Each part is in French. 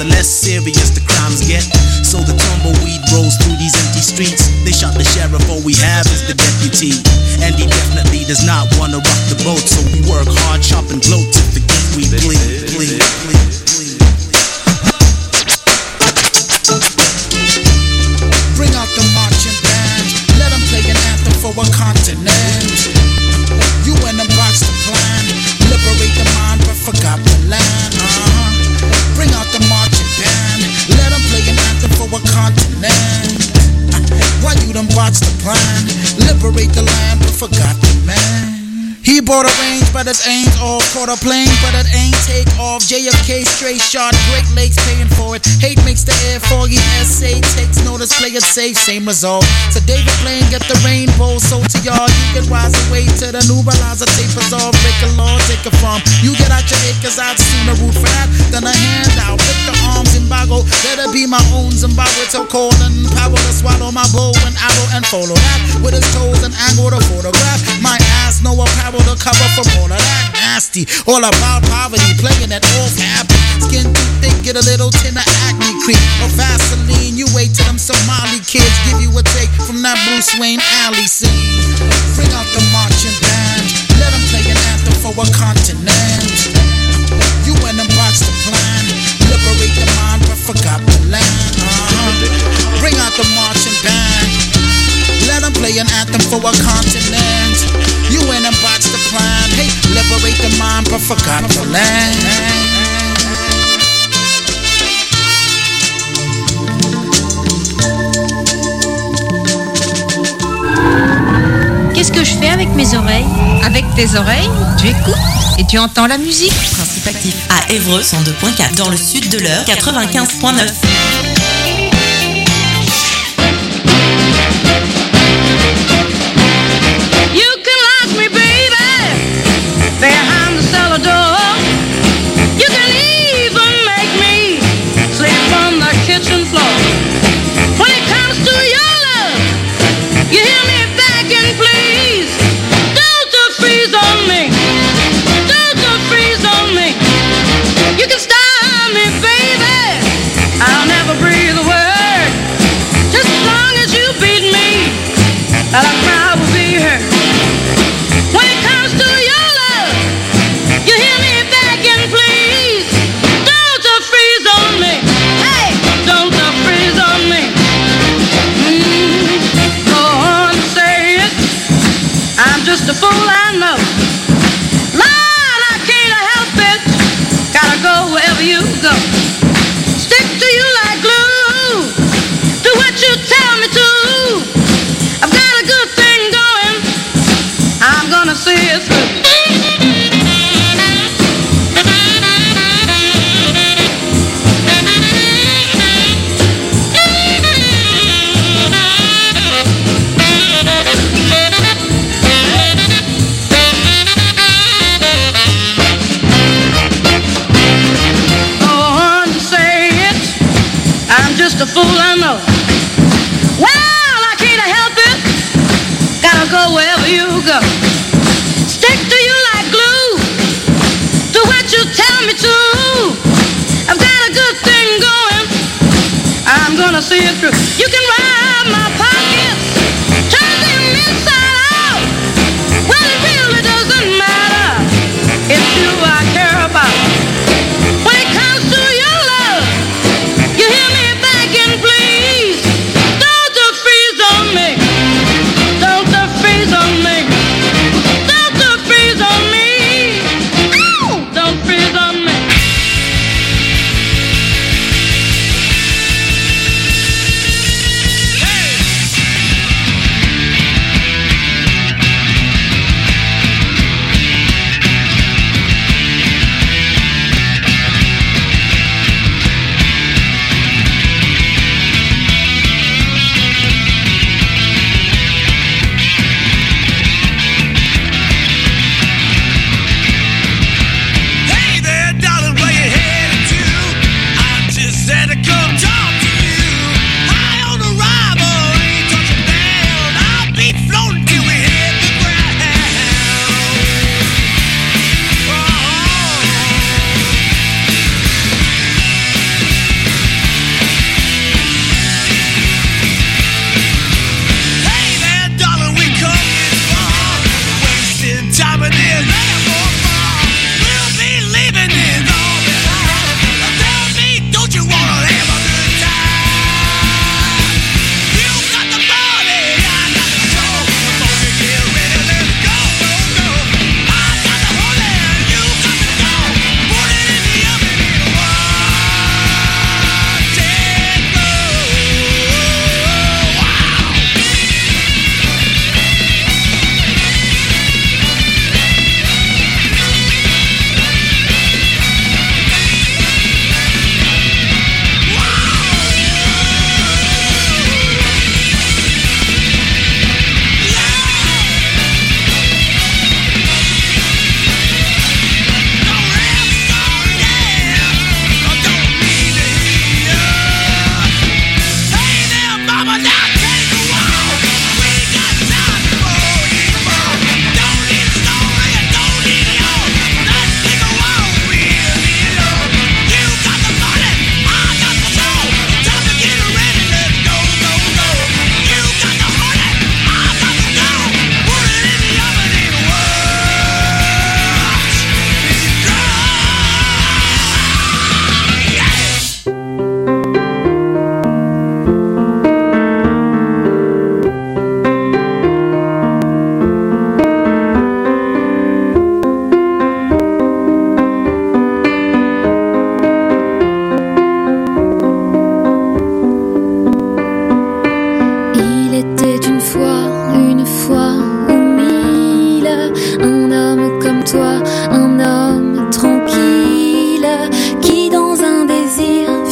the less serious the crimes get. So the tumbleweed rolls through these empty streets. They shot the sheriff, all we have is the deputy. And he definitely does not wanna rock the boat. So we work hard, chop and gloat to forget we bleed. Bring out the marching band, let them play an anthem for a continent. You and them box the plan, liberate the mind but forgot the land. Bring out the marching band, let them play an anthem for a continent. Why you done botched the plan, liberate the land but forgot the man. He bought a range, but it ain't all. Caught a plane, but it ain't take off. JFK straight shot, Great Lakes paying for it. Hate makes the air foggy. SA takes notice, play it safe, same result. So David Blaine get the rainbow, so to y'all you can rise away to the new balanza tape is all. Break a law, take it from. You get out your acres, I'd sooner root for that than a handout. With the arms embargo, let it be my own Zimbabwe till cold and power to swallow my bow and arrow and follow that with his toes and angle to photograph. My ass no apparel to cover from all of that nasty. All about poverty, playing it off happy. Skin too thick, get a little tin of acne cream or Vaseline. You wait till them Somali kids give you a take from that Bruce Wayne alley scene. Bring out the marching band, let them play an anthem for a continent. You and them box the plan, liberate the mind but forgot the land. Bring out the marching band, let them play an anthem for a continent. You and them box the plan, hey, liberate the mind but forgot the land. Qu'est-ce que je fais avec mes oreilles? Avec tes oreilles, tu écoutes et tu entends la musique. Principe actif à Évreux 102.4, dans le sud de l'Eure 95.9. Behind the cellar door, you can even make me sleep on the kitchen floor. When it comes to your love, you hear me begging, please. Don't freeze on me. Don't freeze on me. You can stop me, baby. I'll never breathe a word. Just as long as you beat me, and I cry will be heard. When it comes to your love, you hear me begging, please. Don't freeze on me. Hey, don't freeze on me. Go on, say it. I'm just a fool, I know. Lord, I can't help it. Gotta go wherever you go. Stick to you like glue. Do what you tell me to. I've got a good thing going. I'm gonna see it through. Just a fool, I know. Well, I can't help it. Gotta go wherever you go. Stick to you like glue. Do what you tell me to. I've got a good thing going. I'm gonna see it through. You can rob my pockets, turn them inside out. Well, it really doesn't matter. It's you I care about. When it comes to your love, you hear me begging, please. Don't freeze on me. Don't freeze on me.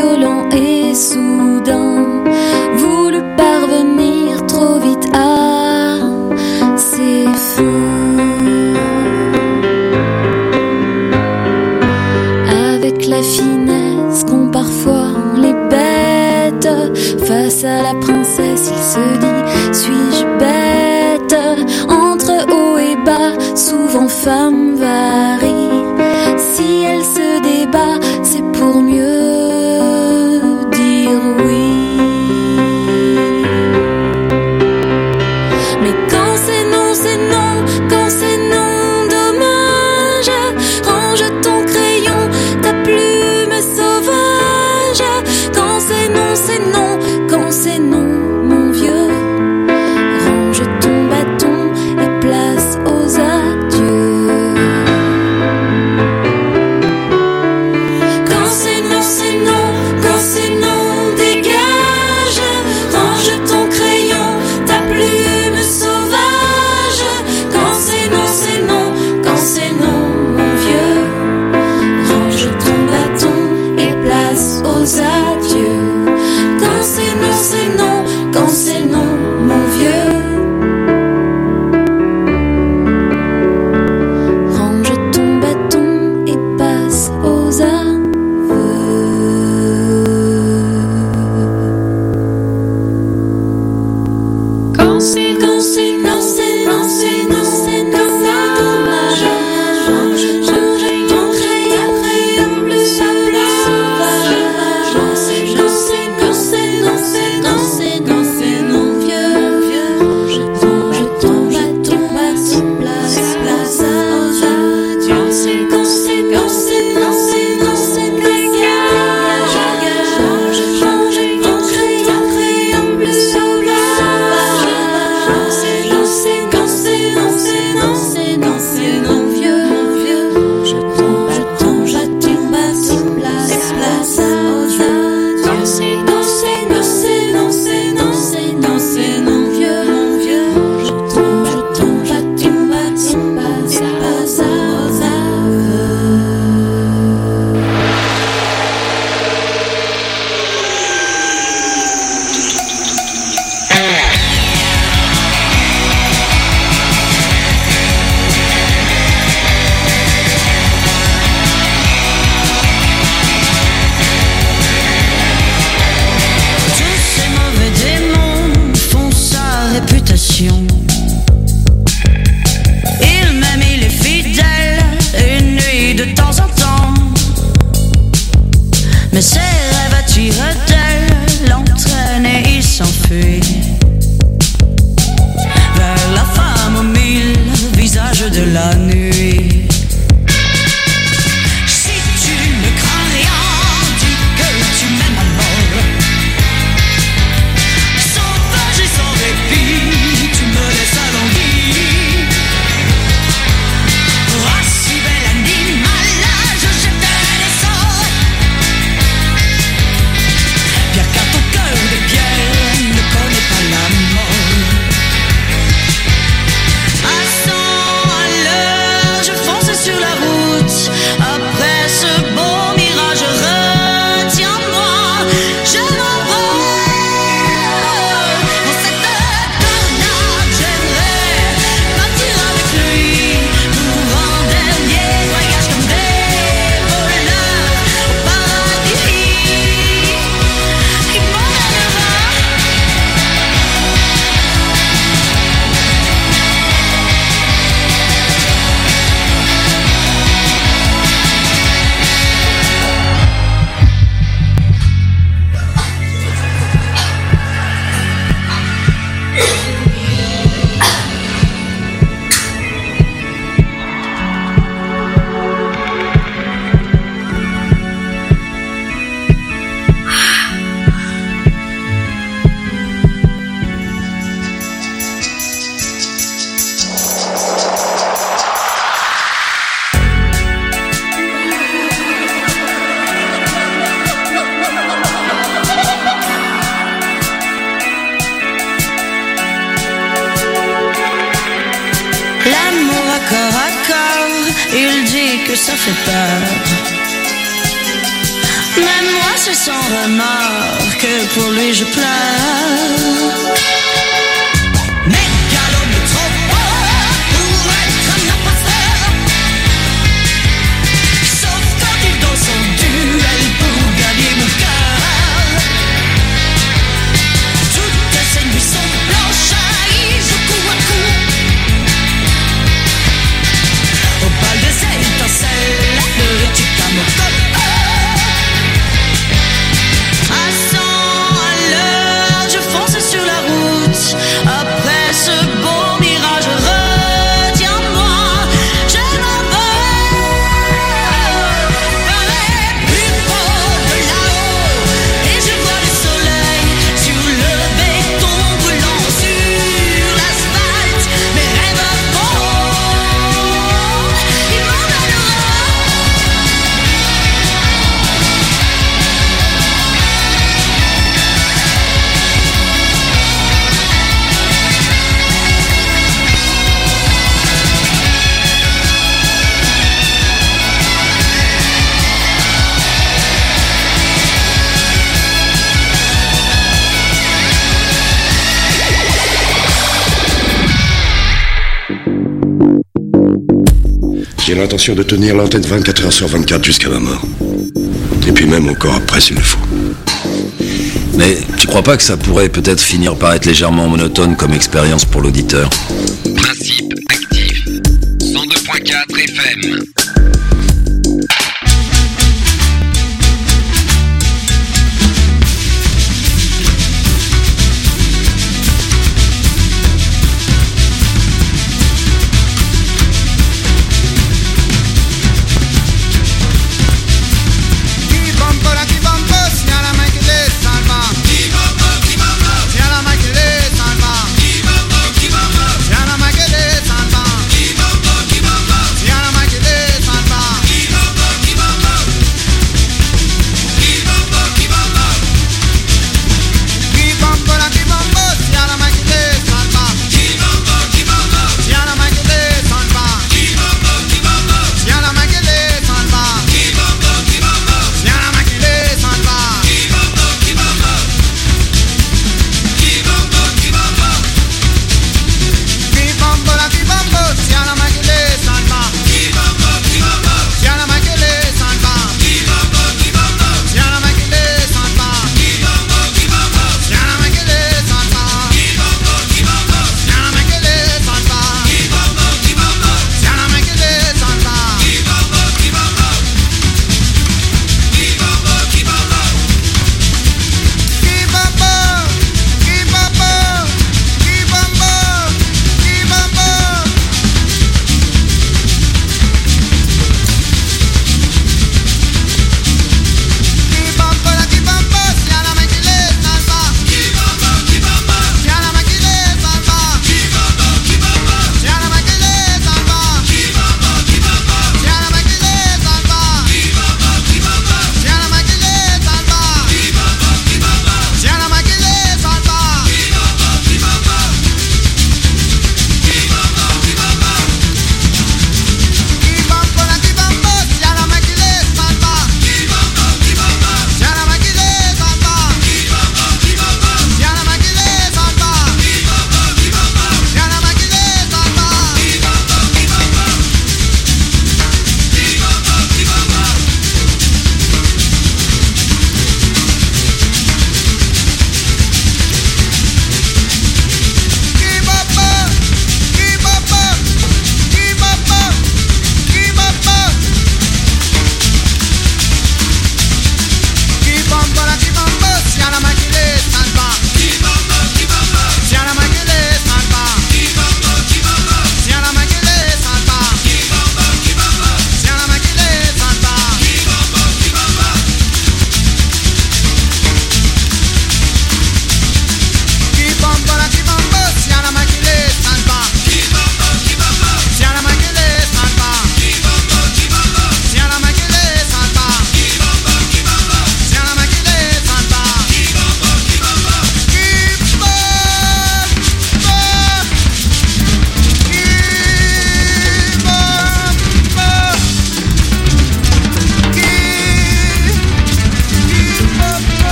violent et soudain, voulu parvenir trop vite à ses fins. Avec la finesse qu'ont parfois les bêtes, face à la princesse, il se dit: suis-je bête? Entre haut et bas, souvent femme varie. Si elle se débat, c'est pour mieux dire oui. Mais quand c'est non, c'est non. Quand c'est non, dommage. Range ton crayon, ta plume sauvage. Quand c'est non, c'est non. Quand c'est non, mon vieux, range ton bâton et place aux adieux. Quand c'est non, c'est non. Quand c'est non, dégage. Range ton crayon, ta plume sauvage. Quand c'est non, c'est non. Quand c'est non, mon vieux, range ton bâton et place aux adieux. Quand c'est non, c'est non. Quand c'est non, mon vieux, range ton bâton et passe aux aveux. Quand c'est non, c'est non, c'est non, c'est non, c'est non, dommage. Range ton crayon, bleu sauvage. Quand c'est non, c'est non, c'est non, c'est non, c'est non, c'est non, vieux, range ton bâton, place aux adieux. Quand c'est non, c'est non, c'est non, c'est non, c'est dégage. Range ton crayon, bleu sauvage. Quand c'est non, c'est non, c'est non, c'est non, c'est non, c'est non, vieux, range ton bâton, place aux adieux. Quand c'est non, c'est non, c'est non, c'est non, c'est non, c'est non, vieux, range ton bâton, place aux aveux. Tous ces mauvais démons font sa réputation. Il m'aime, il est fidèle et nuit de temps en temps. Mais ses rêves attirent d'elle, l'entraînent et il s'enfuit vers la femme aux mille visages de la nuit. Si tu ne crains rien, dis que tu m'aimes à mort. Sauvage et sans répit, tu me laisses à l'envie. Ah, si bel animal, je jetterai les sorts. Bien qu'à ton cœur de pierre ne connaît pas la mort. À 100 à l'heure, je fonce sur la route. Après ce beau mirage, retiens-moi, je m'envole. Dans cette tornade, j'aimerais partir avec lui pour un dernier voyage comme des voleurs au paradis. Il m'emmènera. L'amour à corps, il dit que ça fait peur. Même moi c'est sans remords que pour lui je pleure. Mégalo mais trop fort pour être un imposteur. Sauf quand il danse son duel pour gagner mon cœur. Toutes ces nuits sont blanches, il joue coup à coup. Au bal de ses étincelles, le Chicamauco. À 100 à l'heure, je fonce sur la route. Après ce beau mirage, retiens-moi, je m'en vais. Plus haut de là-haut, et je vois le soleil sur le béton brûlant sur l'asphalte. Mes rêves vont, ils m'emmèneront. J'ai l'intention de tenir l'antenne 24 heures sur 24 jusqu'à ma mort. Et puis même encore après s'il le faut. Mais tu crois pas que ça pourrait peut-être finir par être légèrement monotone comme expérience pour l'auditeur? Principe actif. 102.4 FM. Siana Michael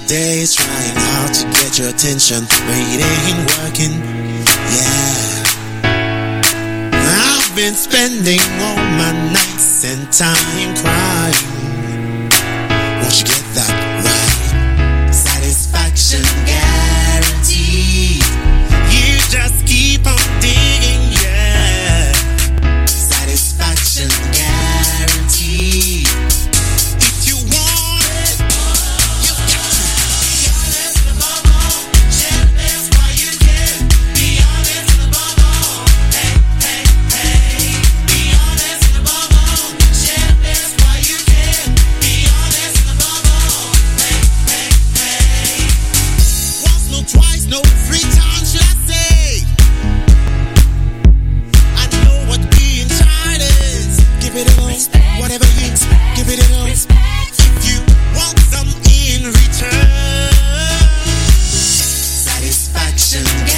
days trying hard to get your attention, but it ain't working, yeah. I've been spending all my nights and time crying. Won't you get that right? Satisfaction guaranteed. You just keep on digging, yeah. Satisfaction guaranteed. If you want it, you've got to be honest above all. Share the best while you can. Be honest above all. Hey, hey, hey. Be honest above all. Share the best while you can. Be honest above all. Hey, hey, hey. Once, no twice, no 3 times should I say. I know what being tired is. Give it all, whatever you give it all. If you want some in return, satisfaction.